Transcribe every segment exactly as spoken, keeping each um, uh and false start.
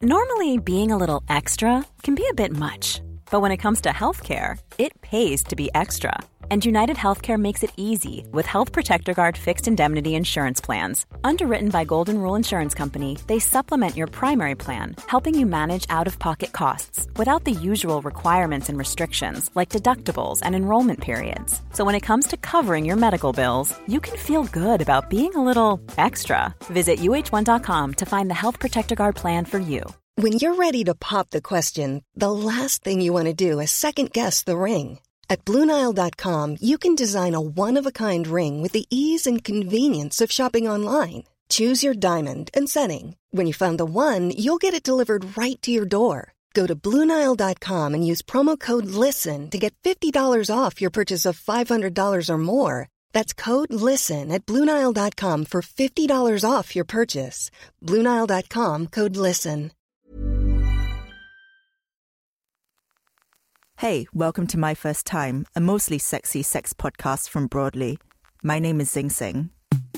Normally, being a little extra can be a bit much, but when it comes to healthcare, it pays to be extra. And United Healthcare makes it easy with Health Protector Guard fixed indemnity insurance plans. Underwritten by Golden Rule Insurance Company, they supplement your primary plan, helping you manage out-of-pocket costs without the usual requirements and restrictions like deductibles and enrollment periods. So when it comes to covering your medical bills, you can feel good about being a little extra. Visit U H one dot com to find the Health Protector Guard plan for you. When you're ready to pop the question, the last thing you want to do is second-guess the ring. At Blue Nile dot com, you can design a one-of-a-kind ring with the ease and convenience of shopping online. Choose your diamond and setting. When you find the one, you'll get it delivered right to your door. Go to Blue Nile dot com and use promo code LISTEN to get fifty dollars off your purchase of five hundred dollars or more. That's code LISTEN at Blue Nile dot com for fifty dollars off your purchase. Blue Nile dot com, code LISTEN. Hey, welcome to My First Time, a mostly sexy sex podcast from Broadly. My name is Zing Sing.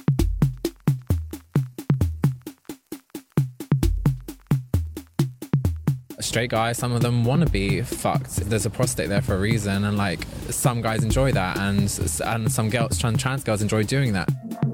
Straight guys, some of them want to be fucked. There's a prostate there for a reason, and like some guys enjoy that, and and some girls, trans, trans girls enjoy doing that.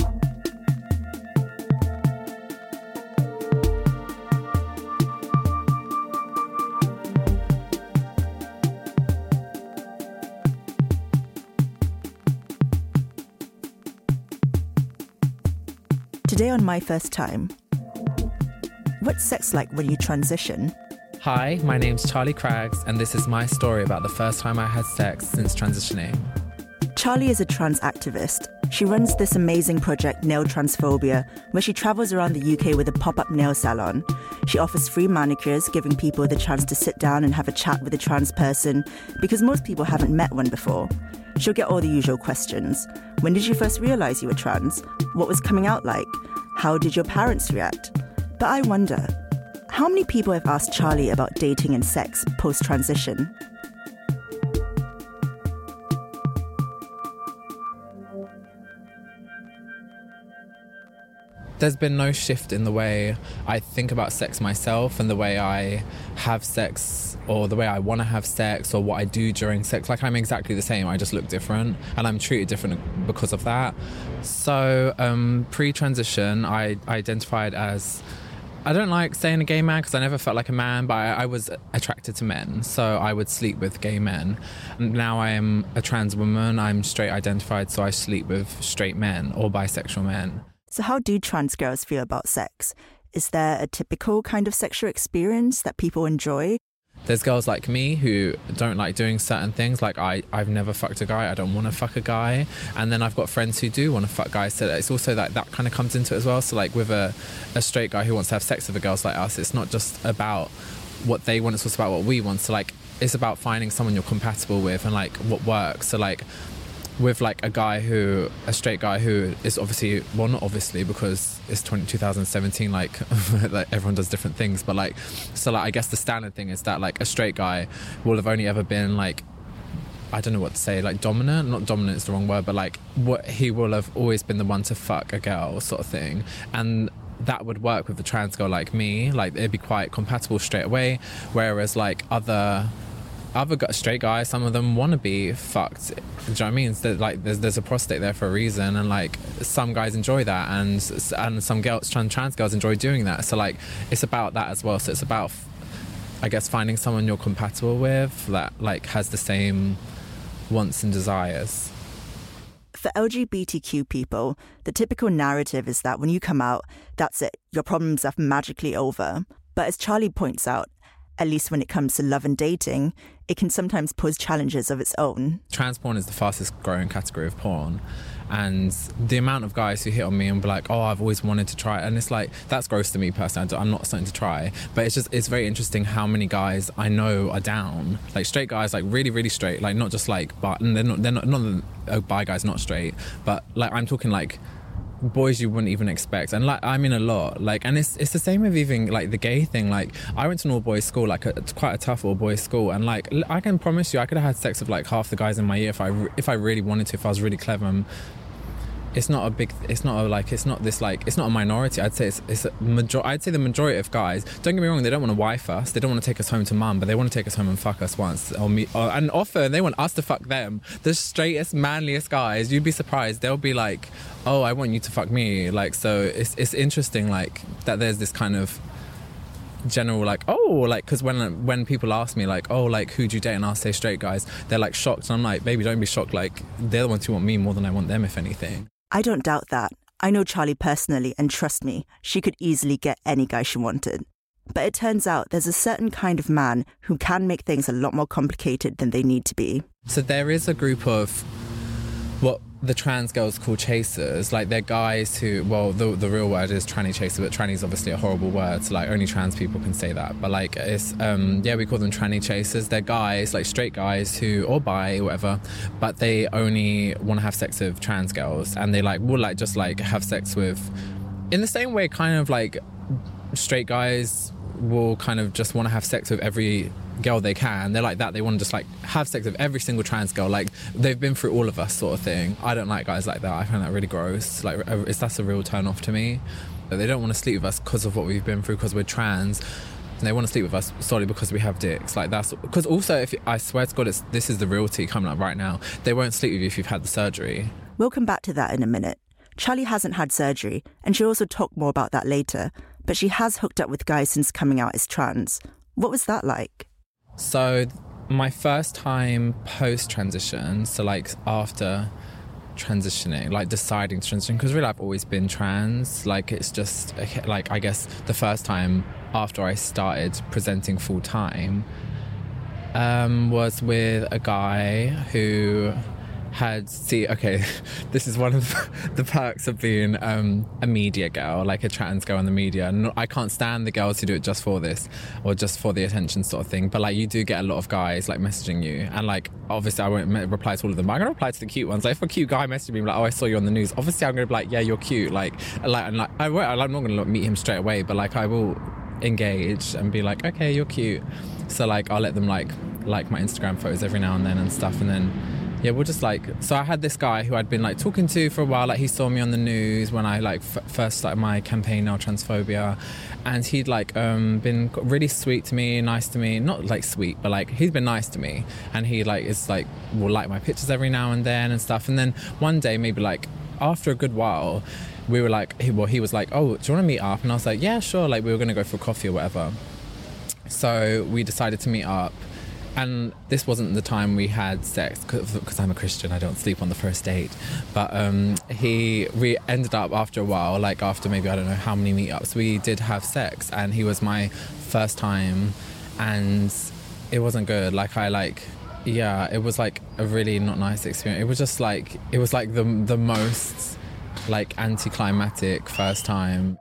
Today on My First Time, what's sex like when you transition? Hi, my name's Charlie Craggs, and this is my story about the first time I had sex since transitioning. Charlie is a trans activist. She runs this amazing project, Nail Transphobia, where she travels around the U K with a pop-up nail salon. She offers free manicures, giving people the chance to sit down and have a chat with a trans person, because most people haven't met one before. She'll get all the usual questions. When did you first realise you were trans? What was coming out like? How did your parents react? But I wonder, how many people have asked Charlie about dating and sex post-transition? There's been no shift in the way I think about sex myself and the way I have sex or the way I want to have sex or what I do during sex. Like, I'm exactly the same. I just look different and I'm treated different because of that. So um, pre-transition, I identified as... I don't like saying a gay man because I never felt like a man, but I, I was attracted to men. So I would sleep with gay men. And now I am a trans woman. I'm straight identified, so I sleep with straight men or bisexual men. So how do trans girls feel about sex? Is there a typical kind of sexual experience that people enjoy? There's girls like me who don't like doing certain things. Like I, I've never fucked a guy. I don't want to fuck a guy. And then I've got friends who do want to fuck guys. So it's also like that kind of comes into it as well. So like with a, a straight guy who wants to have sex with a girls like us, it's not just about what they want. It's also about what we want. So like it's about finding someone you're compatible with and like what works. So like with like a guy who, a straight guy who is obviously, well not obviously because it's two thousand seventeen, like, like everyone does different things, but like, so like I guess the standard thing is that like a straight guy will have only ever been like, I don't know what to say, like dominant, not dominant is the wrong word, but like what he will have always been the one to fuck a girl sort of thing. And that would work with a trans girl like me, like it'd be quite compatible straight away, whereas like other Other straight guys, some of them want to be fucked. Do you know what I mean? So like, there's there's a prostate there for a reason, and like some guys enjoy that, and and some girls, trans, trans girls enjoy doing that. So like, it's about that as well. So it's about, I guess, finding someone you're compatible with that like has the same wants and desires. For L G B T Q people, the typical narrative is that when you come out, that's it, your problems are magically over. But as Charlie points out, at least when it comes to love and dating, it can sometimes pose challenges of its own. Trans porn is the fastest growing category of porn. And the amount of guys who hit on me and be like, oh, I've always wanted to try it. And it's like, that's gross to me personally. I'm not starting to try. But it's just, it's very interesting how many guys I know are down. Like straight guys, like really, really straight. Like not just like, but they're not, they're not, not oh, bi guys, not straight. But like, I'm talking like, boys you wouldn't even expect, and like I mean a lot, like, and it's it's the same with even like the gay thing. Like I went to an all boys school, like a, quite a tough all boys school, and like I can promise you I could have had sex with like half the guys in my year if I if I really wanted to, if I was really clever. And it's not a big, it's not a, like, it's not this, like, it's not a minority. I'd say it's, it's a major, I'd say the majority of guys, don't get me wrong, they don't want to wife us, they don't want to take us home to mum, but they want to take us home and fuck us once, or me, or, and often they want us to fuck them. The straightest, manliest guys, you'd be surprised, they'll be like, oh, I want you to fuck me. Like, so it's it's interesting, like, that there's this kind of general, like, oh, like, because when when people ask me, like, oh, like, who do you date, and I'll say straight guys, they're like shocked, and I'm like, baby, don't be shocked, like, they're the ones who want me more than I want them, if anything. I don't doubt that. I know Charlie personally, and trust me, she could easily get any guy she wanted. But it turns out there's a certain kind of man who can make things a lot more complicated than they need to be. So there is a group of what the trans girls call chasers. Like, they're guys who, well, the the real word is tranny chaser, but tranny is obviously a horrible word, so like only trans people can say that. But like, it's um yeah, we call them tranny chasers. They're guys, like straight guys who, or bi, or whatever, but they only want to have sex with trans girls, and they like will like just like have sex with, in the same way kind of like straight guys will kind of just want to have sex with every girl they can. They're like that. They want to just like have sex with every single trans girl. Like, they've been through all of us, sort of thing. I don't like guys like that. I find that really gross. Like, it's, that's a real turn off to me. They don't want to sleep with us because of what we've been through, because we're trans. And they want to sleep with us solely because we have dicks. Like, that's because also, if I swear to God, it's, this is the real tea coming up right now. They won't sleep with you if you've had the surgery. We'll come back to that in a minute. Charlie hasn't had surgery, and she'll also talk more about that later. But she has hooked up with guys since coming out as trans. What was that like? So my first time post-transition, so like after transitioning, like deciding to transition, because really I've always been trans, like it's just like, I guess the first time after I started presenting full-time um, was with a guy who had, see, okay, this is one of the perks of being um, a media girl, like a trans girl in the media. No, I can't stand the girls who do it just for this, or just for the attention sort of thing, but like, you do get a lot of guys like messaging you, and like, obviously I won't reply to all of them, but I'm gonna reply to the cute ones. Like, if a cute guy messaged me like, oh, I saw you on the news, obviously I'm gonna be like, yeah, you're cute, like, like, and like I won't, I'm not gonna meet him straight away, but like, I will engage and be like, okay, you're cute. So like, I'll let them like like my Instagram photos every now and then and stuff, and then yeah, we'll just like, so I had this guy who I'd been like talking to for a while, like he saw me on the news when I like f- first started my campaign, Nail Transphobia, and he'd like um, been really sweet to me, nice to me, not like sweet, but like he's been nice to me, and he like is like, will like my pictures every now and then and stuff, and then one day, maybe like after a good while, we were like, he, well he was like, oh, do you want to meet up? And I was like, yeah, sure, like we were going to go for coffee or whatever. So we decided to meet up. And this wasn't the time we had sex, because I'm a Christian, I don't sleep on the first date. But um, he, we ended up after a while, like after maybe, I don't know how many meetups, we did have sex, and he was my first time, and it wasn't good. Like, I like, yeah, it was like a really not nice experience. It was just like, it was like the the most like anticlimactic first time.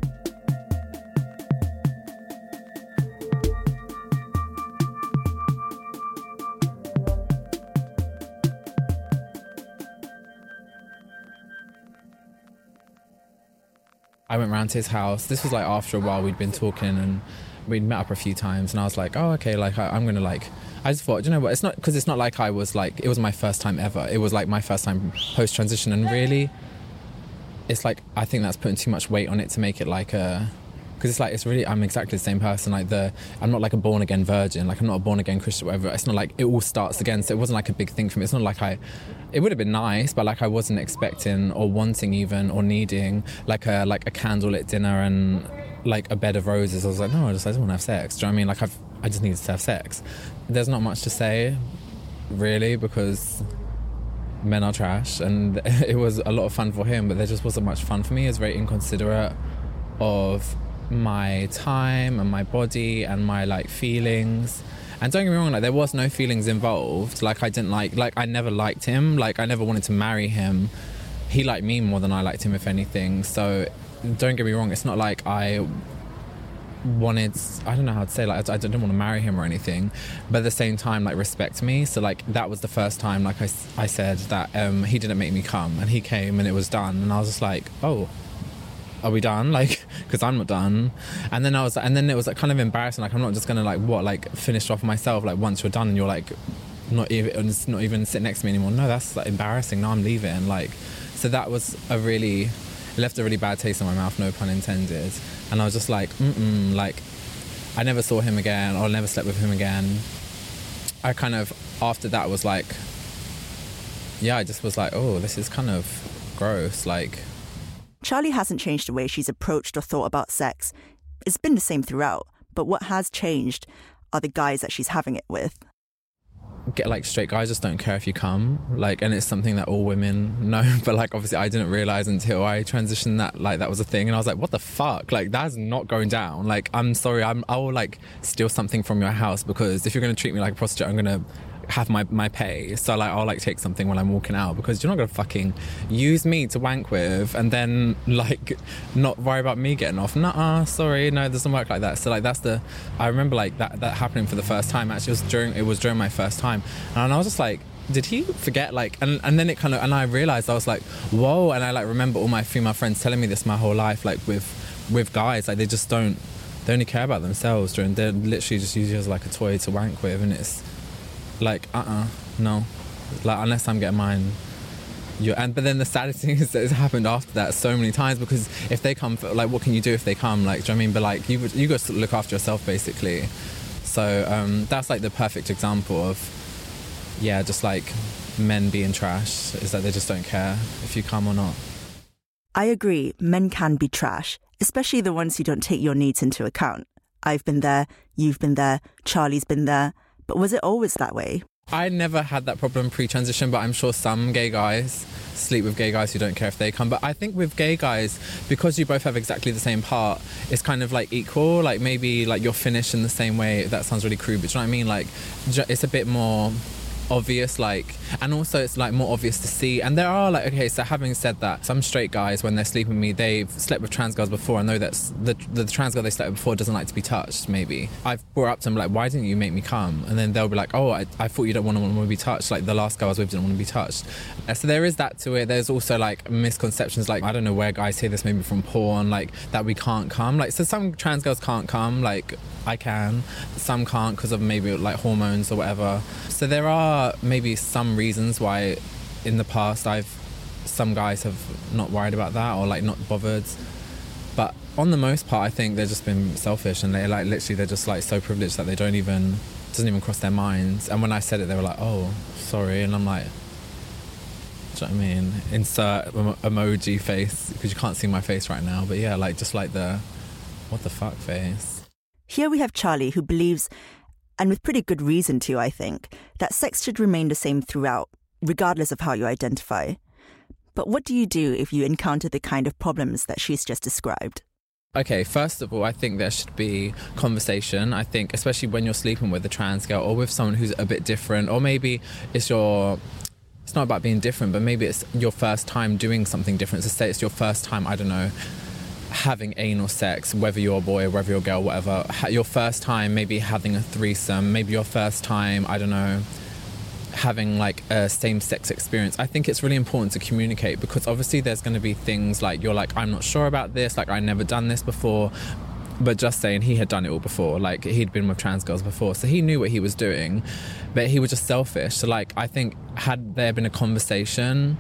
I went round to his house. This was like after a while we'd been talking, and we'd met up a few times, and I was like, oh, okay, like I, I'm gonna like, I just thought, you know what, it's not, because it's not like I was like, it was my first time ever. It was like my first time post-transition, and really, it's like, I think that's putting too much weight on it to make it like a, because it's like, it's really, I'm exactly the same person. Like the, I'm not like a born again virgin, like I'm not a born again Christian or whatever. It's not like it all starts again. So it wasn't like a big thing for me. It's not like I, it would have been nice, but like I wasn't expecting or wanting even or needing like a, like a candlelit dinner and like a bed of roses. I was like, no, I just, I just want to have sex. Do you know what I mean? Like I've, I just needed to have sex. There's not much to say really, because men are trash, and it was a lot of fun for him, but there just wasn't much fun for me. It was very inconsiderate of my time and my body and my like feelings. And don't get me wrong, like there was no feelings involved. Like I didn't like, like I never liked him. Like I never wanted to marry him. He liked me more than I liked him, if anything. So don't get me wrong, it's not like I wanted, I don't know how to say, like I, I didn't want to marry him or anything, but at the same time, like respect me. So like that was the first time, like I, I said that um, he didn't make me come, and he came and it was done, and I was just like, oh, are we done? Like, because I'm not done. And then I was, and then it was like kind of embarrassing. Like, I'm not just gonna like what, like finish off myself. Like once you're done, and you're like not even, it's not even sitting next to me anymore. No, that's like embarrassing. Now I'm leaving. Like, So that was a really, it left a really bad taste in my mouth, no pun intended. And I was just like, mm-mm, like, I never saw him again, or never slept with him again. I kind of, after that was like, yeah, I just was like, oh, this is kind of gross, like. Charlie hasn't changed the way she's approached or thought about sex. It's been the same throughout, but what has changed are the guys that she's having it with. Get like straight guys just don't care if you come, like, and it's something that all women know, but like obviously I didn't realize until I transitioned that like that was a thing, and I was like, what the fuck, like that's not going down. Like, I'm sorry, I'm I will like steal something from your house, because if you're going to treat me like a prostitute, I'm going to have my my pay. So like I'll like take something when I'm walking out, because you're not gonna fucking use me to wank with and then like not worry about me getting off. Nuh-uh, sorry, no, it doesn't work like that. So like that's the, I remember like that that happening for the first time. Actually, it was during it was during my first time, and I was just like, did he forget? Like, and and then it kind of, and I realized I was like, whoa. And I like remember all my female friends telling me this my whole life, like with with guys, like they just don't, they only care about themselves during, they're literally just use you as like a toy to wank with, and it's like, uh-uh, no. Like, unless I'm getting mine. You're, and but then the saddest thing is that it's happened after that so many times, because if they come, for, like, what can you do if they come? Like, do you know what I mean? But, like, you you got to look after yourself, basically. So um, that's, like, the perfect example of, yeah, just, like, men being trash, is that they just don't care if you come or not. I agree, men can be trash, especially the ones who don't take your needs into account. I've been there, you've been there, Charlie's been there. But was it always that way? I never had that problem pre-transition, but I'm sure some gay guys sleep with gay guys who don't care if they come. But I think with gay guys, because you both have exactly the same part, it's kind of like equal. Like maybe like you're finished in the same way. That sounds really crude, but do you know what I mean? Like it's a bit more obvious, like, and also it's like more obvious to see. And there are like, okay, so having said that, some straight guys, when they're sleeping with me, they've slept with trans girls before. I know that the, the trans girl they slept with before doesn't like to be touched. Maybe I've brought up to them like, why didn't you make me come? And then they'll be like, oh, I, I thought you don't want to, want to be touched. Like the last girl I was with didn't want to be touched. And so there is that to it. There's also like misconceptions, like I don't know where guys hear this, maybe from porn, like that we can't come. Like, so some trans girls can't come, like I can, some can't because of maybe like hormones or whatever. So there are maybe some reasons why in the past I've, some guys have not worried about that or like not bothered. But on the most part, I think they've just been selfish, and they like literally they're just like so privileged that they don't even, it doesn't even cross their minds. And when I said it, they were like, oh, sorry. And I'm like, do you know what I mean? Insert emoji face, because you can't see my face right now. But yeah, like just like the, what the fuck face. Here we have Charlie, who believes, and with pretty good reason too, I think, that sex should remain the same throughout, regardless of how you identify. But what do you do if you encounter the kind of problems that she's just described? Okay, first of all, I think there should be conversation. I think, especially when you're sleeping with a trans girl or with someone who's a bit different, or maybe it's your... It's not about being different, but maybe it's your first time doing something different. So say it's your first time, I don't know, having anal sex, whether you're a boy or whether you're a girl, whatever. Your first time maybe having a threesome, maybe your first time, I don't know, having like a same-sex experience. I think it's really important to communicate, because obviously there's going to be things like you're like, I'm not sure about this, like I've never done this before. But just saying, he had done it all before, like he'd been with trans girls before, so he knew what he was doing, but he was just selfish. So like I think had there been a conversation,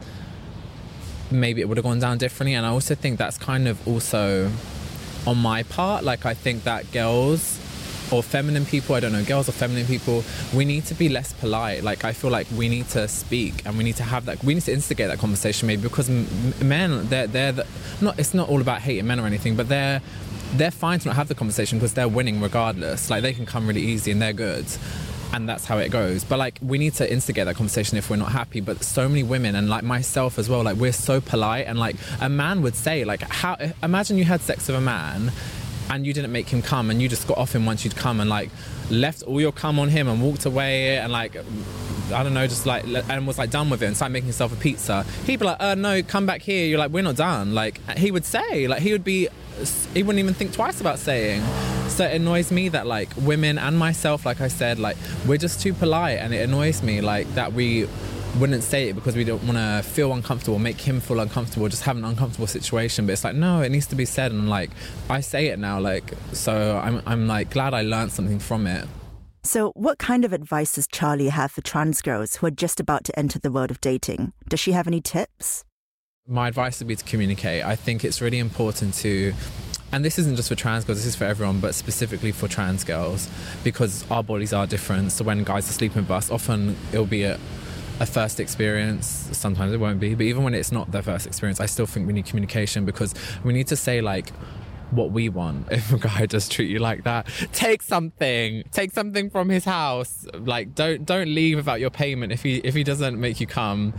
maybe it would have gone down differently. And I also think that's kind of also on my part. Like I think that girls or feminine people, I don't know, girls or feminine people, we need to be less polite. Like I feel like we need to speak, and we need to have that, we need to instigate that conversation maybe, because men, they're, they're the, not, it's not all about hating men or anything, but they're they're fine to not have the conversation because they're winning regardless. Like they can come really easy and they're good, and that's how it goes. But like we need to instigate that conversation if we're not happy. But so many women, and like myself as well, like we're so polite, and like a man would say, like, how, imagine you had sex with a man and you didn't make him come, and you just got off him once you'd come, and like left all your cum on him and walked away, and like I don't know, just like, and was like done with it and started making himself a pizza. He'd be like, uh no, come back here. You're like, we're not done. Like he would say, like he would be, he wouldn't even think twice about saying. So it annoys me that like women and myself, like I said, like we're just too polite, and it annoys me like that we wouldn't say it because we don't want to feel uncomfortable, make him feel uncomfortable, just have an uncomfortable situation. But it's like, no, it needs to be said, and like I say it now, like, so I'm I'm like glad I learned something from it. So what kind of advice does Charlie have for trans girls who are just about to enter the world of dating? Does she have any tips? My advice would be to communicate. I think it's really important to, and this isn't just for trans girls, this is for everyone, but specifically for trans girls, because our bodies are different. So when guys are sleeping with us, often it'll be a, a first experience. Sometimes it won't be, but even when it's not their first experience, I still think we need communication, because we need to say like what we want. If a guy does treat you like that, take something, take something from his house. Like don't don't leave without your payment. If he if he doesn't make you come,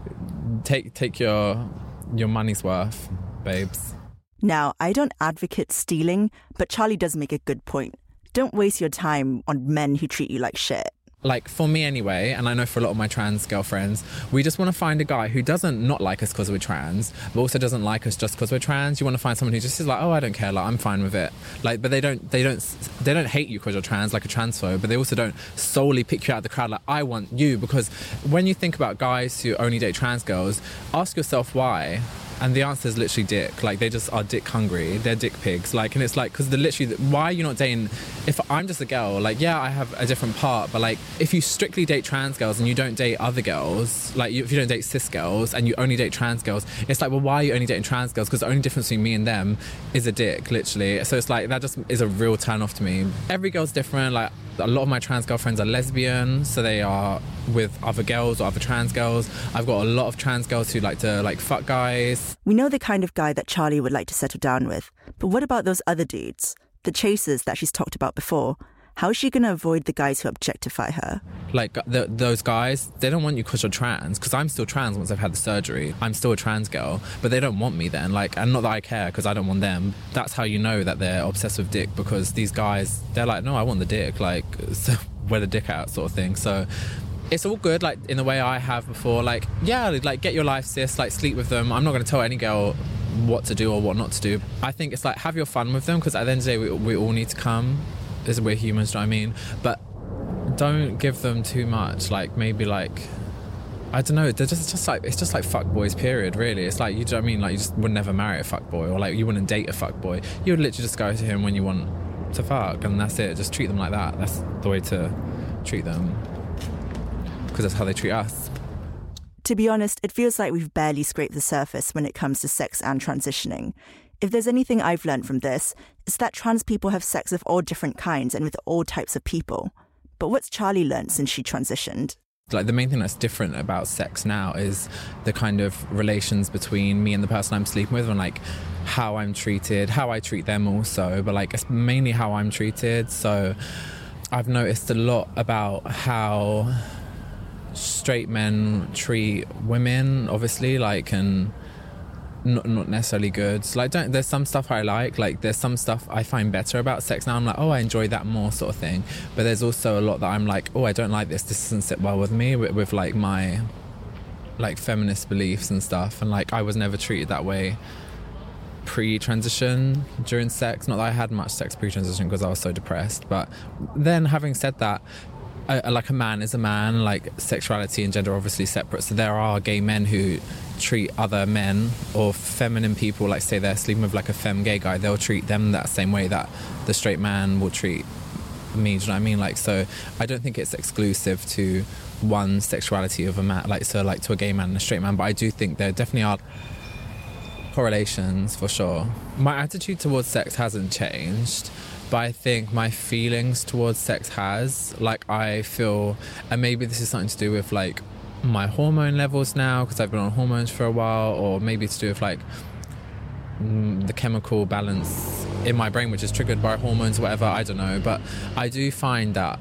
take take your your money's worth, babes. Now, I don't advocate stealing, but Charlie does make a good point. Don't waste your time on men who treat you like shit. Like, for me anyway, and I know for a lot of my trans girlfriends, we just want to find a guy who doesn't not like us because we're trans, but also doesn't like us just because we're trans. You want to find someone who just is like, oh, I don't care, like, I'm fine with it. Like, but they don't, they don't, they don't hate you because you're trans, like a transphobe, but they also don't solely pick you out of the crowd like, I want you. Because when you think about guys who only date trans girls, ask yourself why. And the answer is literally dick. Like, they just are dick hungry. They're dick pigs. Like, and it's like, because they're literally, why are you not dating? If I'm just a girl, like, yeah, I have a different part, but like, if you strictly date trans girls and you don't date other girls, like, you, if you don't date cis girls and you only date trans girls, it's like, well, why are you only dating trans girls? Because the only difference between me and them is a dick, literally. So it's like, that just is a real turn off to me. Every girl's different. Like, a lot of my trans girlfriends are lesbian, so they are with other girls or other trans girls. I've got a lot of trans girls who like to like fuck guys. We know the kind of guy that Charlie would like to settle down with, but what about those other dudes? The chasers that she's talked about before. How is she going to avoid the guys who objectify her? Like, the, those guys, they don't want you because you're trans, because I'm still trans once I've had the surgery. I'm still a trans girl, but they don't want me then. Like, and not that I care, because I don't want them. That's how you know that they're obsessed with dick, because these guys, they're like, no, I want the dick. Like, so wear the dick out sort of thing. So it's all good, like, in the way I have before. Like, yeah, like, get your life, sis. Like, sleep with them. I'm not going to tell any girl what to do or what not to do. I think it's like, have your fun with them, because at the end of the day, we, we all need to come. Is we're humans, do you know what I mean? But don't give them too much. Like, maybe like, I don't know, they're just, just like, it's just like fuckboys, period, really. It's like, you know what I mean? Like, you just would never marry a fuckboy, or like, you wouldn't date a fuckboy. You would literally just go to him when you want to fuck, and that's it. Just treat them like that. That's the way to treat them, because that's how they treat us. To be honest, it feels like we've barely scraped the surface when it comes to sex and transitioning. If there's anything I've learned from this, it's that trans people have sex of all different kinds and with all types of people. But what's Charlie learned since she transitioned? Like, the main thing that's different about sex now is the kind of relations between me and the person I'm sleeping with, and like how I'm treated, how I treat them also, but like it's mainly how I'm treated. So I've noticed a lot about how straight men treat women, obviously, like, and Not, not necessarily good. So, like, don't, there's some stuff I like. Like, there's some stuff I find better about sex now. I'm like, oh, I enjoy that more, sort of thing. But there's also a lot that I'm like, oh, I don't like this. This doesn't sit well with me, with, with like my like feminist beliefs and stuff. And like, I was never treated that way pre-transition during sex. Not that I had much sex pre-transition because I was so depressed. But then, having said that, I, like, a man is a man. Like, sexuality and gender are obviously separate. So there are gay men who treat other men or feminine people, like, say they're sleeping with like a femme gay guy, they'll treat them that same way that the straight man will treat me. Do you know what I mean? Like, so I don't think it's exclusive to one sexuality of a man, like, so like to a gay man and a straight man, but I do think there definitely are correlations for sure. My attitude towards sex hasn't changed, but I think my feelings towards sex has. Like, I feel, and maybe this is something to do with like my hormone levels now, because I've been on hormones for a while, or maybe to do with like mm, the chemical balance in my brain, which is triggered by hormones or whatever, I don't know. But I do find that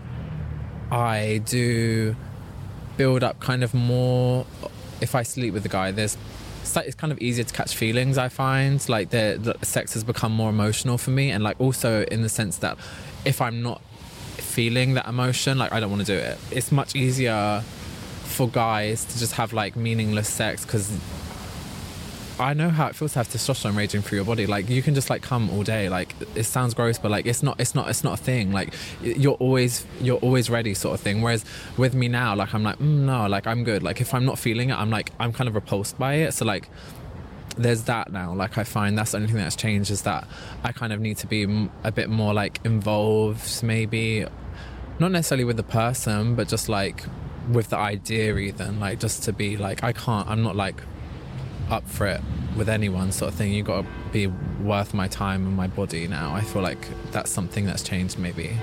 I do build up kind of more, if I sleep with a guy, there's it's kind of easier to catch feelings, I find. Like, the, the sex has become more emotional for me, and like also in the sense that if I'm not feeling that emotion, like, I don't want to do it. It's much easier for guys to just have like meaningless sex, because I know how it feels to have testosterone raging through your body. Like, you can just like come all day. Like, it sounds gross, but like it's not it's not it's not a thing. Like, you're always you're always ready, sort of thing. Whereas with me now, like, I'm like, mm, no, like, I'm good. Like, if I'm not feeling it, I'm like, I'm kind of repulsed by it. So like, there's that now. Like, I find that's the only thing that's changed, is that I kind of need to be a bit more like involved, maybe not necessarily with the person, but just like with the idea, even, like, just to be like, I can't I'm not like up for it with anyone sort of thing. You got to be worth my time and my body now. I feel like that's something that's changed maybe.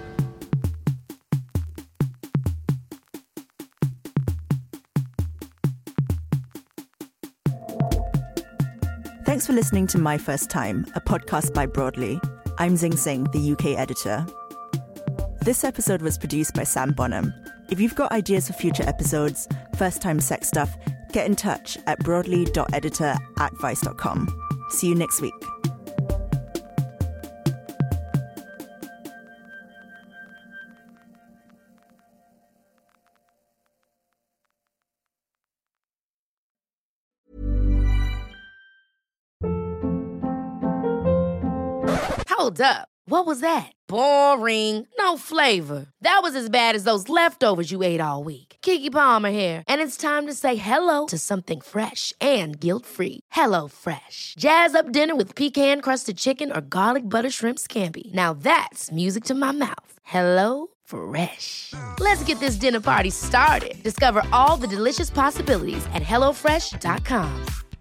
Thanks for listening to My First Time, a podcast by Broadly. I'm Zing Singh, the U K editor. This episode was produced by Sam Bonham. If you've got ideas for future episodes, first-time sex stuff, get in touch at broadly dot editor at vice dot com. See you next week. Hold up. What was that? Boring. No flavor. That was as bad as those leftovers you ate all week. Keke Palmer here. And it's time to say hello to something fresh and guilt-free. Hello Fresh. Jazz up dinner with pecan-crusted chicken or garlic butter shrimp scampi. Now that's music to my mouth. Hello Fresh. Let's get this dinner party started. Discover all the delicious possibilities at hello fresh dot com.